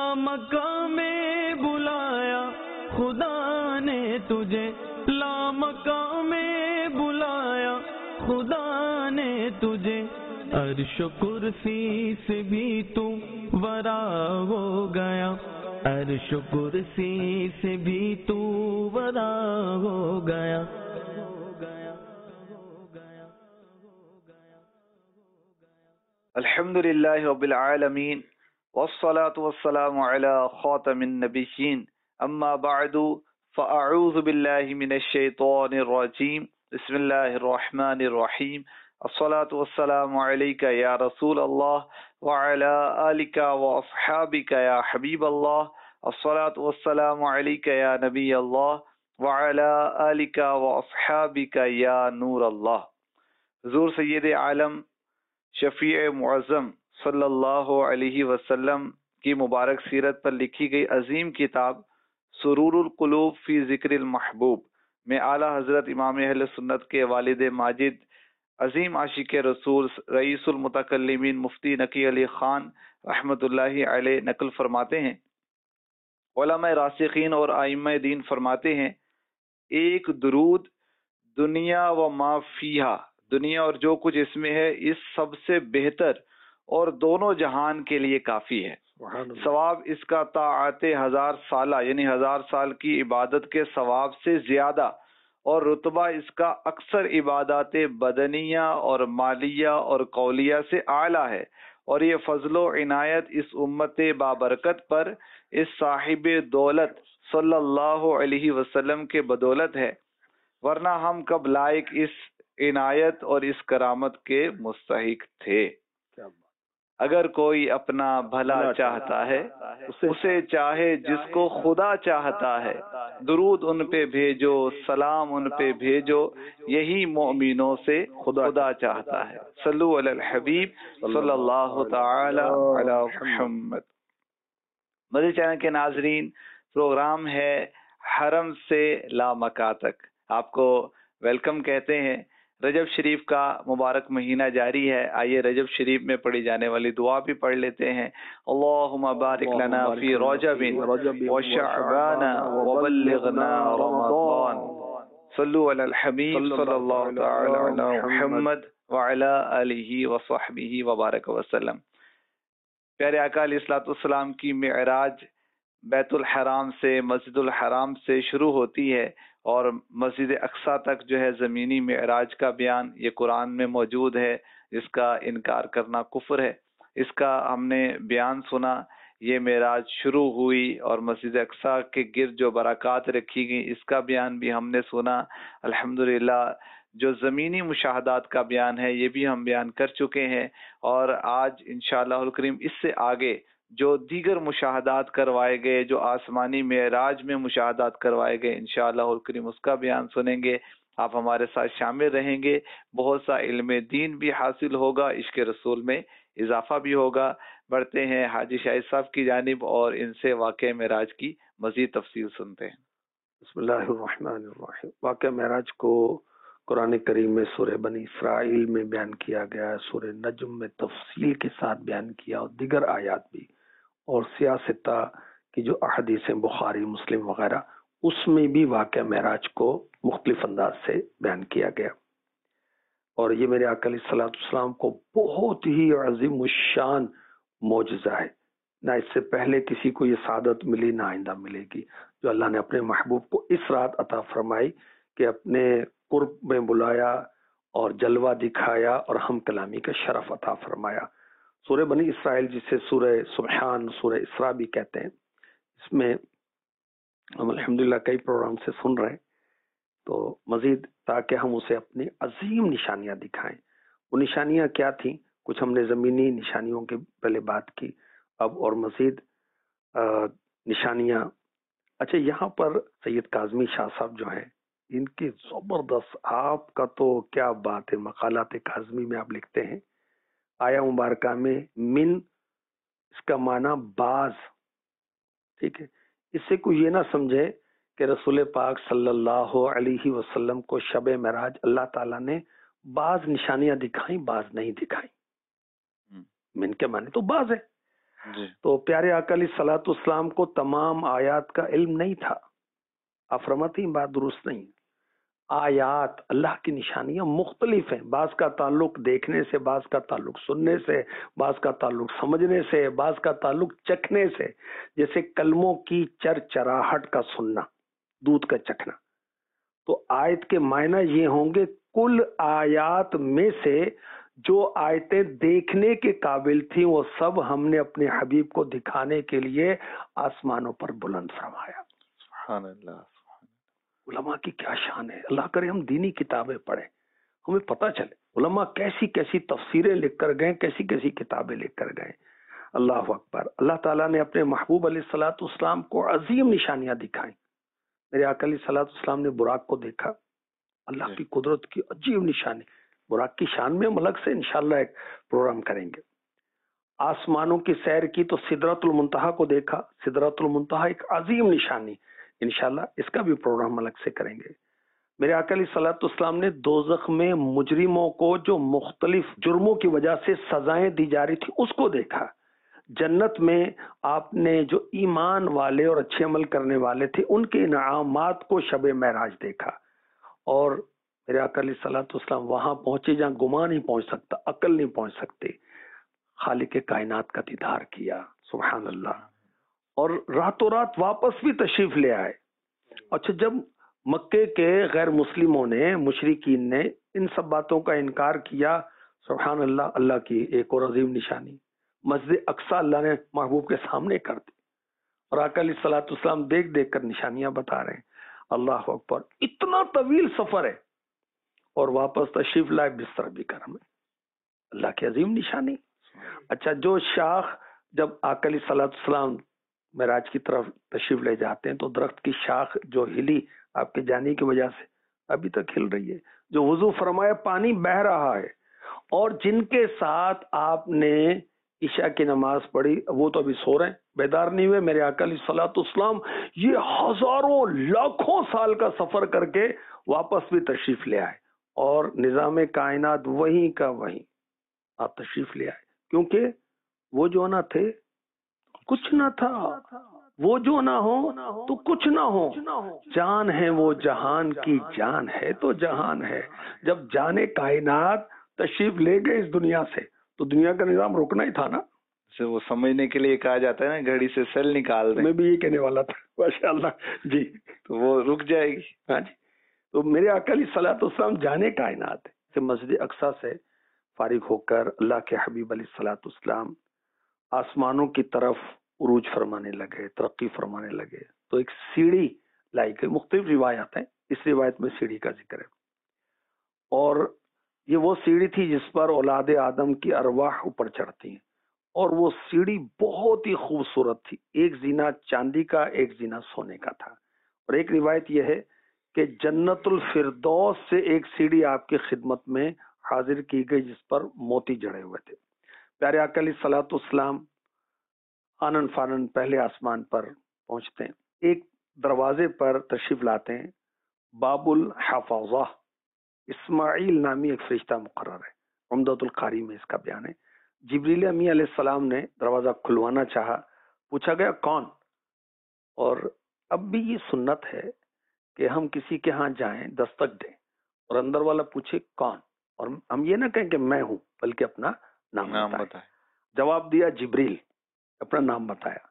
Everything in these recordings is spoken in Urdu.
لامکان میں بلایا خدا نے تجھے، لامکان میں بلایا خدا نے تجھے، عرش و کرسی سے بھی تو ورا ہو گیا، عرش و کرسی سے بھی تو ورا ہو گیا۔ الحمد للہ رب العالمین والصلاة والسلام علی خاتم النبیین، اما بعد فاعوذ باللہ من الشیطان الرجیم، بسم اللہ الرحمن الرحیم، الصلاة والسلام علیک یا رسول اللہ وعلی آلک واصحابک یا حبیب اللہ، الصلاة والسلام علیک یا نبی اللہ وعلی آلک واصحابک یا نور اللہ۔ حضور سید عالم شفیع معظم صلی اللہ علیہ وسلم کی مبارک سیرت پر لکھی گئی عظیم کتاب سرور القلوب فی ذکر المحبوب میں اعلیٰ حضرت امام اہل سنت کے والد ماجد، عظیم عاشق رسول، رئیس المتکلمین مفتی نقی علی خان رحمۃ اللہ علیہ نقل فرماتے ہیں، علماء راسخین اور ائمہ دین فرماتے ہیں، ایک درود دنیا و ما فیہا، دنیا اور جو کچھ اس میں ہے، اس سب سے بہتر اور دونوں جہان کے لیے کافی ہے۔ ثواب اس کا طاعت 1000 سالہ یعنی 1000 سال کی عبادت کے ثواب سے زیادہ، اور رتبہ اس کا اکثر عبادات بدنیہ اور مالیہ اور قولیہ سے اعلیٰ ہے، اور یہ فضل و عنایت اس امت بابرکت پر اس صاحب دولت صلی اللہ علیہ وسلم کے بدولت ہے، ورنہ ہم کب لائق اس عنایت اور اس کرامت کے مستحق تھے۔ اگر کوئی اپنا بھلا چاہتا ہے اسے چاہے جس کو خدا چاہتا ہے، درود ان پہ بھیجو، سلام ان پہ بھیجو، یہی مومنوں سے خدا چاہتا ہے۔ صلو علی الحبیب صلی اللہ تعالی علی محمد۔ مدنی چینل کے ناظرین، پروگرام ہے حرم سے لامکان تک، آپ کو ویلکم کہتے ہیں۔ رجب شریف کا مبارک مہینہ جاری ہے، آئیے رجب شریف میں پڑھی جانے والی دعا بھی پڑھ لیتے ہیں۔ اللہم بارک لنا فی رجب وشعبان وبلغنا رمضان، صلو علی الحبیب صلی اللہ تعالی علی محمد وعلی آلہ وصحبہ وبارک وسلم۔ پیارے آقا علیہ الصلوۃ والسلام کی معراج بیت الحرام سے، مسجد الحرام سے شروع ہوتی ہے، اور مسجد اقصیٰ تک جو ہے زمینی معراج کا بیان یہ قرآن میں موجود ہے، جس کا انکار کرنا کفر ہے۔ اس کا ہم نے بیان سنا، یہ معراج شروع ہوئی اور مسجد اقصیٰ کے گرد جو برکات رکھی گئی اس کا بیان بھی ہم نے سنا۔ الحمدللہ جو زمینی مشاہدات کا بیان ہے یہ بھی ہم بیان کر چکے ہیں، اور آج انشاءاللہ الکریم اس سے آگے جو دیگر مشاہدات کروائے گئے، جو آسمانی معراج میں مشاہدات کروائے گئے، انشاءاللہ الکریم اس کا بیان سنیں گے۔ آپ ہمارے ساتھ شامل رہیں گے، بہت سا علم دین بھی حاصل ہوگا، عشق رسول میں اضافہ بھی ہوگا۔ بڑھتے ہیں حاجی شاہد صاحب کی جانب اور ان سے واقعہ معراج کی مزید تفصیل سنتے ہیں۔ بسم اللہ الرحمن الرحیم۔ واقعہ معراج کو قرآن کریم میں سورہ بنی اسرائیل میں بیان کیا گیا ہے، سورہ نجم میں تفصیل کے ساتھ بیان کیا، اور دیگر آیات بھی، اور سیاستہ کی جو احادیث ہیں بخاری مسلم وغیرہ، اس میں بھی واقعہ معراج کو مختلف انداز سے بیان کیا گیا۔ اور یہ میرے آقا علیہ الصلوۃ والسلام کو بہت ہی عظیم الشان معجزہ ہے، نہ اس سے پہلے کسی کو یہ سعادت ملی، نہ آئندہ ملے گی، جو اللہ نے اپنے محبوب کو اس رات عطا فرمائی کہ اپنے قرب میں بلایا اور جلوہ دکھایا اور ہم کلامی کا شرف عطا فرمایا۔ سورہ بنی اسرائیل جسے سورہ سبحان، سورہ اسراء بھی کہتے ہیں، اس میں ہم الحمدللہ کئی پروگرام سے سن رہے ہیں، تو مزید تاکہ ہم اسے اپنی عظیم نشانیاں دکھائیں۔ وہ نشانیاں کیا تھیں؟ کچھ ہم نے زمینی نشانیوں کے پہلے بات کی، اب اور مزید نشانیاں۔ اچھا، یہاں پر سید کاظمی شاہ صاحب جو ہیں، ان کی زبردست، آپ کا تو کیا بات ہے، مقالات کاظمی میں آپ لکھتے ہیں، آیا مبارکہ میں من اس کا معنی باز، ٹھیک ہے، اس سے کوئی یہ نہ سمجھے کہ رسول پاک صلی اللہ علیہ وسلم کو شب معراج اللہ تعالیٰ نے بعض نشانیاں دکھائیں، بعض نہیں دکھائیں۔ من کے معنی تو بعض ہے، جی تو پیارے آقا علیہ الصلوۃ والسلام کو تمام آیات کا علم نہیں تھا. آپ فرماتی ہیں بات درست نہیں. آیات اللہ کی نشانیاں مختلف ہیں، بعض کا تعلق دیکھنے سے، بعض کا تعلق سننے سے، بعض کا تعلق سمجھنے سے، بعض کا تعلق چکھنے سے. جیسے کلموں کی چرچراہٹ کا سننا، دودھ کا چکھنا. تو آیت کے معنی یہ ہوں گے کل آیات میں سے جو آیتیں دیکھنے کے قابل تھیں وہ سب ہم نے اپنے حبیب کو دکھانے کے لیے آسمانوں پر بلند فرمایا. سبحان اللہ. علماء کی کیا شان ہے. اللہ کرے ہم دینی کتابیں پڑھیں، ہمیں پتہ چلے علماء کیسی کیسی تفسیریں لکھ کر گئے، کیسی کیسی کتابیں لکھ کر گئے. اللہ اکبر. اللہ تعالیٰ نے اپنے محبوب علیہ الصلوۃ والسلام کو عظیم نشانیاں دکھائیں. میرے آقا علیہ الصلوۃ والسلام نے براق کو دیکھا، اللہ کی قدرت کی عجیب نشانی. براق کی شان میں ہم الگ سے انشاءاللہ ایک پروگرام کریں گے. آسمانوں کی سیر کی تو سدرۃ المنتہا کو دیکھا. سدرۃ المنتہا ایک عظیم نشانی، انشاءاللہ اس کا بھی پروگرام الگ سے کریں گے. میرے آقا علیہ الصلوۃ والسلام نے دوزخ میں مجرموں کو جو مختلف جرموں کی وجہ سے سزائیں دی جا رہی تھی اس کو دیکھا. جنت میں آپ نے جو ایمان والے اور اچھے عمل کرنے والے تھے ان کے انعامات کو شب معراج دیکھا. اور میرے آقا علیہ الصلوۃ والسلام وہاں پہنچے جہاں گمان نہیں پہنچ سکتا، عقل نہیں پہنچ سکتے. خالق کائنات کا دیدار کیا. سبحان اللہ. اور راتوں رات واپس بھی تشریف لے آئے. اچھا، جب مکے کے غیر مسلموں نے، مشرکین نے ان سب باتوں کا انکار کیا، سبحان اللہ، اللہ کی ایک اور عظیم نشانی مسجد اقصی اللہ نے محبوب کے سامنے کر دی. اور آقا علیہ الصلوۃ والسلام دیکھ دیکھ کر نشانیاں بتا رہے ہیں. اللہ اکبر. اتنا طویل سفر ہے اور واپس تشریف لائے، بستر بھی کرم ہے. اللہ کی عظیم نشانی. اچھا، جو شاخ جب آقا علیہ الصلوۃ والسلام معراج کی طرف تشریف لے جاتے ہیں تو درخت کی شاخ جو ہلی آپ کے جانے کی وجہ سے ابھی تک ہل رہی ہے. جو وضو فرمایا پانی بہ رہا ہے. اور جن کے ساتھ آپ نے عشاء کی نماز پڑھی وہ تو ابھی سو رہے ہیں، بیدار نہیں ہوئے. میرے آقا علیہ الصلوۃ والسلام یہ ہزاروں لاکھوں سال کا سفر کر کے واپس بھی تشریف لے آئے اور نظام کائنات وہیں کا وہیں آپ تشریف لے آئے. کیونکہ وہ جو نہ تھے کچھ نہ تھا، وہ جو نہ ہو تو کچھ نہ ہو. جان ہے وہ جہان کی جان ہے تو جہان ہے. جب جانے کائنات تشریف لے گئے اس دنیا سے تو دنیا کا نظام رکنا ہی تھا نا. وہ سمجھنے کے لیے کہا جاتا ہے نا، گھڑی سے سیل نکال دیں. میں بھی یہ کہنے والا تھا. ماشاء اللہ جی. تو وہ رک جائے گی. ہاں جی. تو میرے آقا علیہ الصلوۃ والسلام جانے کائنات سے مسجد اقصی سے فارغ ہو کر اللہ کے حبیب علیہ الصلوۃ والسلام آسمانوں کی طرف عروج فرمانے لگے، ترقی فرمانے لگے. تو ایک سیڑھی لائی گئی. مختلف روایات ہیں، اس روایت میں سیڑھی کا ذکر ہے. اور یہ وہ سیڑھی تھی جس پر اولاد آدم کی ارواح اوپر چڑھتی ہیں. اور وہ سیڑھی بہت ہی خوبصورت تھی. ایک زینہ چاندی کا، ایک زینہ سونے کا تھا. اور ایک روایت یہ ہے کہ جنت الفردوس سے ایک سیڑھی آپ کی خدمت میں حاضر کی گئی جس پر موتی جڑے ہوئے تھے. پیارے آقا علیہ الصلوۃ والسلام آنن فانن پہلے آسمان پر پہنچتے ہیں. ایک دروازے پر تشریف لاتے ہیں. باب الحفاظہ، اسماعیل نامی ایک فرشتہ مقرر ہے. عمدۃ القاری میں اس کا بیان ہے. جبریل امی علیہ السلام نے دروازہ کھلوانا چاہا. پوچھا گیا کون؟ اور اب بھی یہ سنت ہے کہ ہم کسی کے ہاں جائیں، دستک دیں اور اندر والا پوچھے کون، اور ہم یہ نہ کہیں کہ میں ہوں، بلکہ اپنا نام بتائیں. جواب دیا جبریل، اپنا نام بتایا.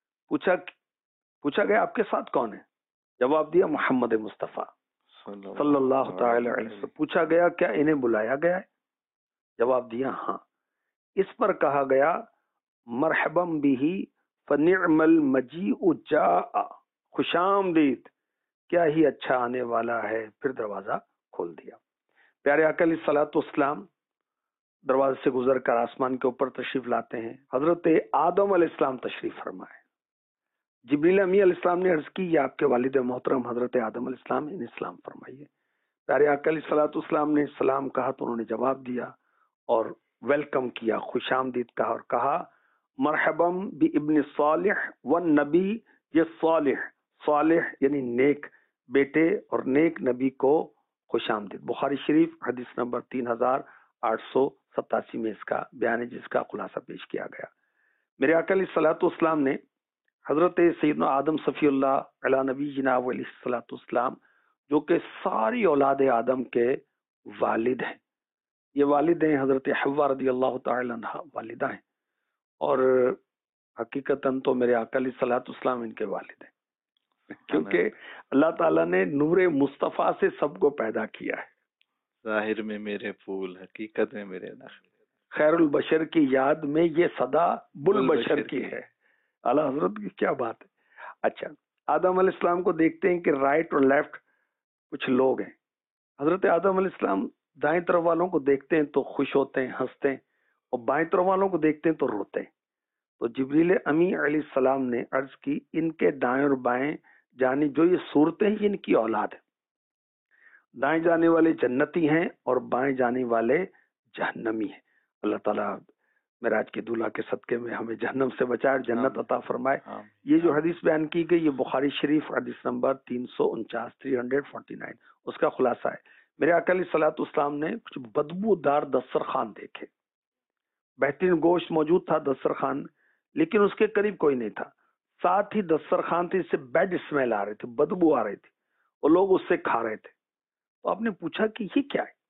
پوچھا گیا آپ کے ساتھ کون ہے؟ جواب دیا محمد مصطفیٰ صلی اللہ تعالی علیہ وسلم. پوچھا گیا کیا انہیں بلایا گیا ہے؟ جواب دیا ہاں. اس پر کہا گیا مرحبا بھی فنعم المجیء جاء، خوش آمدید، کیا ہی اچھا آنے والا ہے. پھر دروازہ کھول دیا. پیارے آقا علیہ الصلوۃ والسلام دروازے سے گزر کر آسمان کے اوپر تشریف لاتے ہیں. حضرت آدم علیہ السلام تشریف فرمائے. جبریل امی علیہ السلام نے عرض کی یہ آپ کے والد محترم حضرت آدم علیہ السلام، انہیں سلام فرمائیے. پیارے آقا علیہ الصلوۃ والسلام نے سلام کہا تو انہوں نے جواب دیا اور ویلکم کیا، خوش آمدید کہا اور کہا مرحبا بابن صالح والنبی، یہ صالح، صالح یعنی نیک بیٹے اور نیک نبی کو خوش آمدید. بخاری شریف حدیث نمبر 3887 میں اس کا بیان ہے جس کا خلاصہ پیش کیا گیا. میرے آقا علیہ الصلوۃ والسلام نے حضرت سیدنا آدم صفی اللہ علی نبی جناب علیہ الصلوۃ والسلام جو کہ ساری اولاد آدم کے والد ہیں، یہ والد ہیں حضرت حوا رضی اللہ تعالی عنہ والدہ ہیں، اور حقیقتاً تو میرے آقا علیہ الصلوۃ والسلام ان کے والد ہیں، کیونکہ اللہ تعالیٰ نے نور مصطفیٰ سے سب کو پیدا کیا ہے۔ ظاہر میں میرے پھول، حقیقت میں میرے نخل، خیر البشر کی یاد میں یہ صدا بلبشر کی ہے۔ اعلیٰ حضرت کی کیا بات ہے۔ اچھا، آدم علیہ السلام کو دیکھتے ہیں کہ رائٹ اور لیفٹ کچھ لوگ ہیں۔ حضرت آدم علیہ السلام دائیں طرف والوں کو دیکھتے ہیں تو خوش ہوتے ہیں، ہنستے ہیں، اور بائیں طرف والوں کو دیکھتے ہیں تو روتے ہیں۔ تو جبریل امی علیہ السلام نے عرض کی ان کے دائیں اور بائیں جانی جو یہ صورتیں ہیں ان کی اولاد ہے، دائیں جانے والے جنتی ہیں اور بائیں جانے والے جہنمی ہیں۔ اللہ تعالیٰ معراج کے دولہا کے صدقے میں ہمیں جہنم سے بچائے اور جنت عطا فرمائے۔ یہ جو حدیث بیان کی گئی یہ بخاری شریف حدیث نمبر 349 اس کا خلاصہ ہے۔ میرے آقا علیہ الصلوۃ والسلام نے کچھ بدبودار دسترخوان دیکھے، بہترین گوشت موجود تھا دسترخوان، لیکن اس کے قریب کوئی نہیں تھا، ساتھ ہی دسترخوان تھے اس سے بیڈ اسمیل آ رہے تھے، بدبو آ رہی تھی، اور لوگ اس سے کھا رہے تھے۔ تو آپ نے پوچھا کہ یہ کیا ہے؟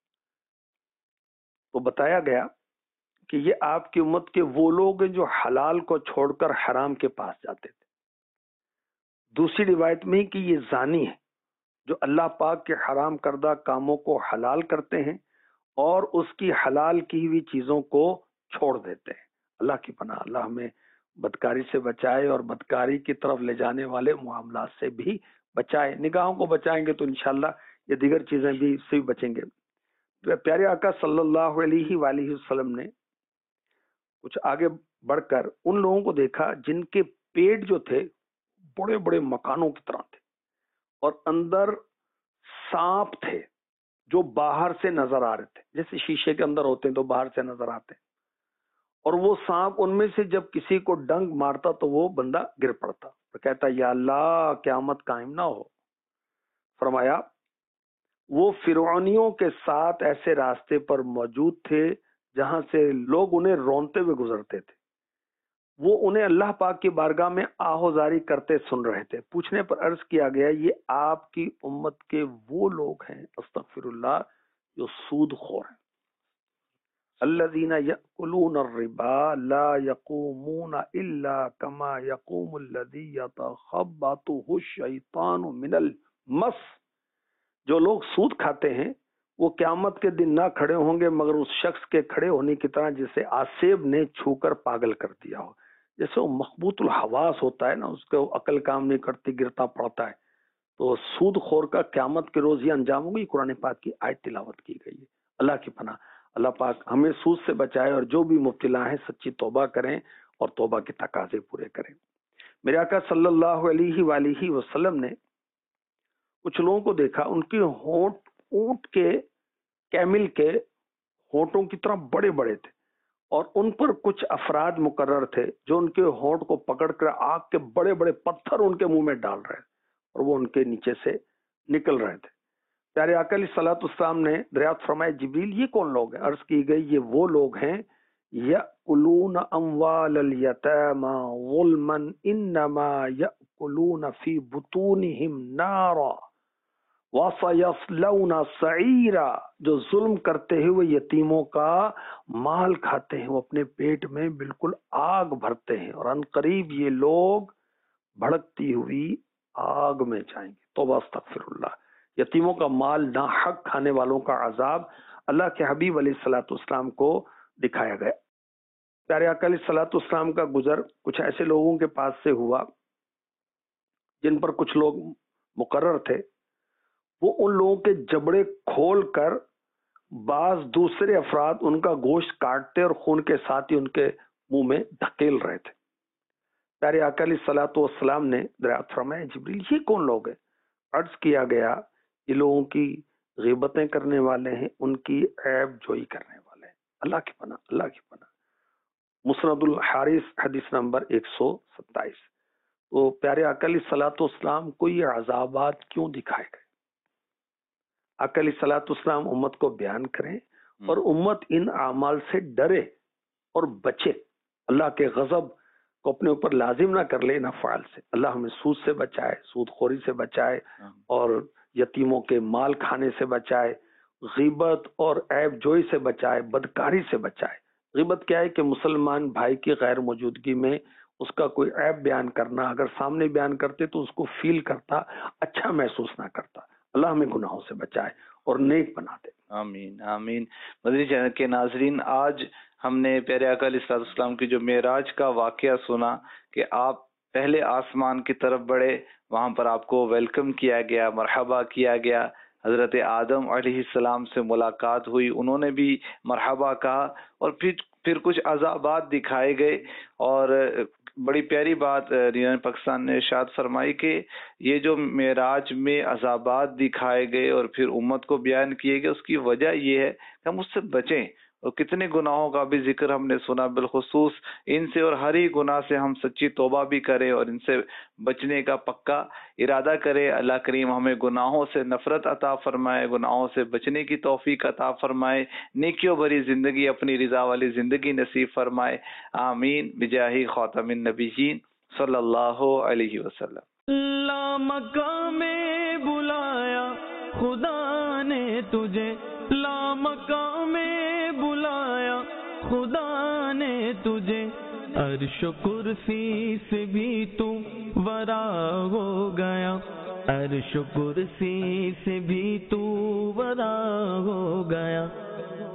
تو بتایا گیا کہ یہ آپ کی امت کے وہ لوگ ہیں جو حلال کو چھوڑ کر حرام کے پاس جاتے تھے۔ دوسری روایت میں کہ یہ زانی ہے جو اللہ پاک کے حرام کردہ کاموں کو حلال کرتے ہیں اور اس کی حلال کی ہوئی چیزوں کو چھوڑ دیتے ہیں۔ اللہ کی پناہ، اللہ ہمیں بدکاری سے بچائے اور بدکاری کی طرف لے جانے والے معاملات سے بھی بچائے۔ نگاہوں کو بچائیں گے تو انشاءاللہ یہ دیگر چیزیں بھی اس سے بھی بچیں گے۔ پیارے آقا صلی اللہ علیہ وآلہ وسلم نے کچھ آگے بڑھ کر ان لوگوں کو دیکھا جن کے پیٹ جو تھے بڑے بڑے مکانوں کی طرح تھے، اور اندر سانپ تھے جو باہر سے نظر آ رہے تھے، جیسے شیشے کے اندر ہوتے ہیں تو باہر سے نظر آتے ہیں، اور وہ سانپ ان میں سے جب کسی کو ڈنگ مارتا تو وہ بندہ گر پڑتا اور کہتا یا اللہ قیامت قائم نہ ہو۔ فرمایا وہ فرعونیوں کے ساتھ ایسے راستے پر موجود تھے جہاں سے لوگ انہیں رونتے ہوئے گزرتے تھے، وہ انہیں اللہ پاک کی بارگاہ میں آہوزاری کرتے سن رہے تھے۔ پوچھنے پر عرض کیا گیا یہ آپ کی امت کے وہ لوگ ہیں استغفر اللہ جو سود خور ہیں۔ الذین یأکلون الربا لا یقومون الا کما یقوم الذی یتخبطہ الشیطان من المس، جو لوگ سود کھاتے ہیں وہ قیامت کے دن نہ کھڑے ہوں گے مگر اس شخص کے کھڑے ہونے کی طرح جسے آسیب نے چھو کر پاگل کر دیا ہو۔ جیسے وہ مخبوط الحواس ہوتا ہے نا، اس کو عقل کام نہیں کرتی، گرتا پڑتا ہے، تو سود خور کا قیامت کے روز یہ انجام ہوگا۔ یہ قرآن پاک کی آیت تلاوت کی گئی ہے۔ اللہ کی پناہ، اللہ پاک ہمیں سود سے بچائے، اور جو بھی مبتلا ہیں سچی توبہ کریں اور توبہ کے تقاضے پورے کریں۔ میرے آقا صلی اللہ علیہ وآلہ وسلم نے کچھ لوگوں کو دیکھا، ان کے ہونٹ اونٹ کے کیمل کے ہونٹوں کی طرح بڑے بڑے تھے، اور ان پر کچھ افراد مقرر تھے جو ان کے ہونٹ کو پکڑ کر آگ کے بڑے بڑے پتھر ان کے منہ میں ڈال رہے اور وہ ان کے نیچے سے نکل رہے تھے۔ پیارے آقا علیہ الصلوۃ والسلام نے دریافت فرمایا جبریل یہ کون لوگ ہیں؟ عرض کی گئی یہ وہ لوگ ہیں یأکلون اموال الیتامی ظلما انما یأکلون فی بطونہم نارا وَسَيَصْلَوْنَ سَعِيرًا، جو ظلم کرتے ہوئے یتیموں کا مال کھاتے ہیں وہ اپنے پیٹ میں بالکل آگ بھرتے ہیں، اور ان قریب یہ لوگ بھڑکتی ہوئی آگ میں جائیں گے۔ توبہ استغفر اللہ۔ یتیموں کا مال ناحق کھانے والوں کا عذاب اللہ کے حبیب علیہ الصلوۃ والسلام کو دکھایا گیا۔ پیارے آقا علیہ الصلوۃ والسلام کا گزر کچھ ایسے لوگوں کے پاس سے ہوا جن پر کچھ لوگ مقرر تھے، وہ ان لوگوں کے جبڑے کھول کر بعض دوسرے افراد ان کا گوشت کاٹتے اور خون کے ساتھ ہی ان کے منہ میں دھکیل رہے تھے۔ پیارے آقا علیہ الصلوۃ والسلام نے دریافت فرمایا جبریل یہ کون لوگ ہیں؟ عرض کیا گیا یہ لوگوں کی غیبتیں کرنے والے ہیں، ان کی عیب جوئی کرنے والے ہیں۔ اللہ کی پناہ، اللہ کی پناہ۔ مسند الحارث حدیث نمبر 127۔ تو پیارے آقا علیہ الصلوۃ والسلام کو یہ عذابات کیوں دکھائے گئے؟ آقا علیہ الصلوۃ والسلام امت کو بیان کریں اور امت ان اعمال سے ڈرے اور بچے، اللہ کے غضب کو اپنے اوپر لازم نہ کر لے ان افعال سے. اللہ ہمیں سود سے بچائے، سود خوری سے بچائے، اور یتیموں کے مال کھانے سے بچائے، غیبت اور عیب جوئی سے بچائے، بدکاری سے بچائے. غیبت کیا ہے کہ مسلمان بھائی کی غیر موجودگی میں اس کا کوئی عیب بیان کرنا، اگر سامنے بیان کرتے تو اس کو فیل کرتا، اچھا محسوس نہ کرتا. اللہ ہمیں گناہوں سے بچائے اور نیک بنا دے. آمین آمین. مدنی چینل کے ناظرین، آج ہم نے پیارے آقا علیہ الصلوۃ والسلام کی جو معراج کا واقعہ سنا کہ آپ پہلے آسمان کی طرف بڑھے، وہاں پر آپ کو ویلکم کیا گیا، مرحبا کیا گیا. حضرت آدم علیہ السلام سے ملاقات ہوئی، انہوں نے بھی مرحبا کہا، اور پھر کچھ عذابات دکھائے گئے. اور بڑی پیاری بات ریان پاکستان نے ارشاد فرمائی کہ یہ جو معراج میں عذابات دکھائے گئے اور پھر امت کو بیان کیے گئے، اس کی وجہ یہ ہے کہ ہم اس سے بچیں. اور کتنے گناہوں کا بھی ذکر ہم نے سنا، بالخصوص ان سے اور ہر ہی گناہ سے ہم سچی توبہ بھی کریں اور ان سے بچنے کا پکا ارادہ کرے. اللہ کریم ہمیں گناہوں سے نفرت عطا فرمائے، گناہوں سے بچنے کی توفیق عطا فرمائے، نیکیوں بھری زندگی، اپنی رضا والی زندگی نصیب فرمائے. آمین بجاہ خاتم النبیین صلی اللہ علیہ وسلم. لا مقام بلایا خدا نے تجھے، لا مقام بلایا خدا نے تجھے، عرش و کرسی سے بھی تو ورا ہو گیا، عرش و کرسی سے بھی تو ورا ہو گیا.